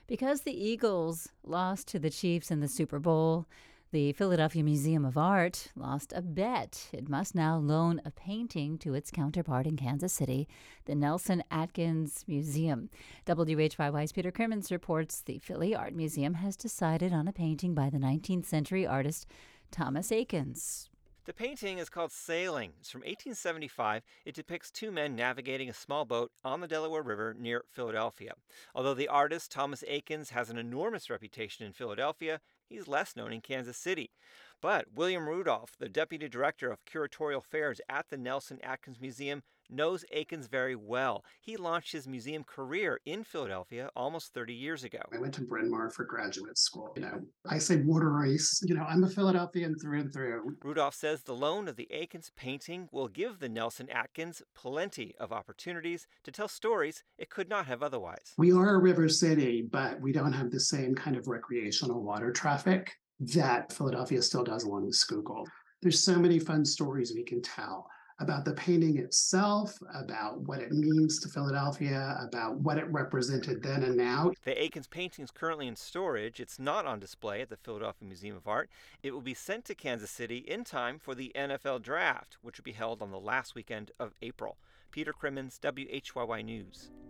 Because the Eagles lost to the Chiefs in the Super Bowl, the Philadelphia Museum of Art lost a bet. It must now loan a painting to its counterpart in Kansas City, the Nelson Atkins Museum. WHYY's Peter Crimmins reports the Philly Art Museum has decided on a painting by the 19th century artist Thomas Eakins. The painting is called Sailing. It's from 1875. It depicts two men navigating a small boat on the Delaware River near Philadelphia. Although the artist, Thomas Eakins, has an enormous reputation in Philadelphia, he's less known in Kansas City. But William Rudolph, the deputy director of curatorial affairs at the Nelson Atkins Museum, knows Eakins very well. He launched his museum career in Philadelphia almost 30 years ago. I went to Bryn Mawr for graduate school. I say water race. I'm a Philadelphian through and through. Rudolph says the loan of the Eakins painting will give the Nelson Atkins plenty of opportunities to tell stories it could not have otherwise. We are a river city, but we don't have the same kind of recreational water traffic that Philadelphia still does along the Schuylkill. There's so many fun stories we can tell about the painting itself, about what it means to Philadelphia, about what it represented then and now. The Eakins painting is currently in storage. It's not on display at the Philadelphia Museum of Art. It will be sent to Kansas City in time for the NFL Draft, which will be held on the last weekend of April. Peter Crimmins, WHYY News.